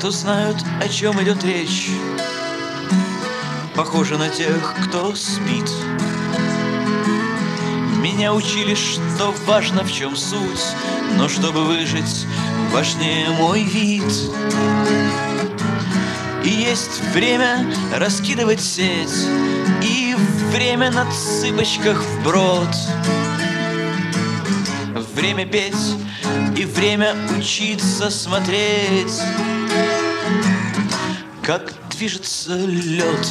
кто знают, о чем идет речь, похожи на тех, кто спит. Меня учили, что важно, в чем суть, но чтобы выжить, важнее мой вид. И есть время раскидывать сеть, и время на цыпочках вброд. Время петь и время учиться смотреть, как движется лед.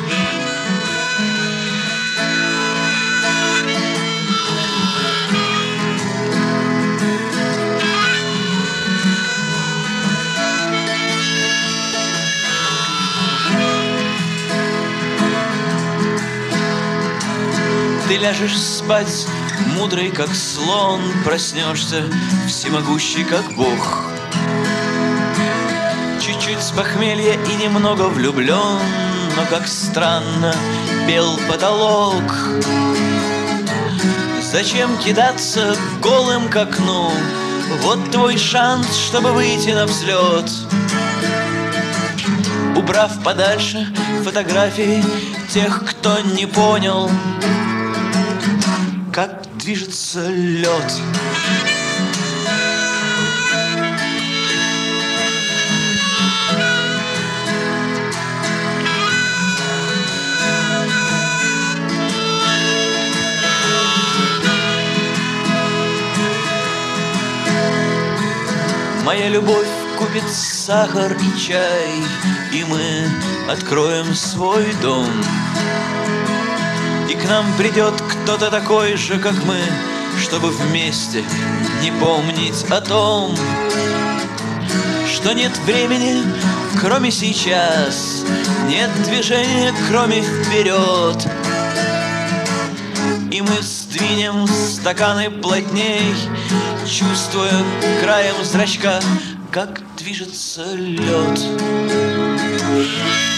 Ты ляжешь спать, мудрый, как слон, проснешься, всемогущий, как Бог. Чуть-чуть с похмелья и немного влюблен, но как странно бел потолок. Зачем кидаться голым к окну? Вот твой шанс, чтобы выйти на взлет. Убрав подальше фотографии тех, кто не понял, как движется лед. Моя любовь купит сахар и чай, и мы откроем свой дом. И к нам придет кто-то такой же, как мы, чтобы вместе не помнить о том, что нет времени, кроме сейчас, нет движения, кроме вперед. И мы сдвинем стаканы плотней, чувствуя краем зрачка, как движется лед.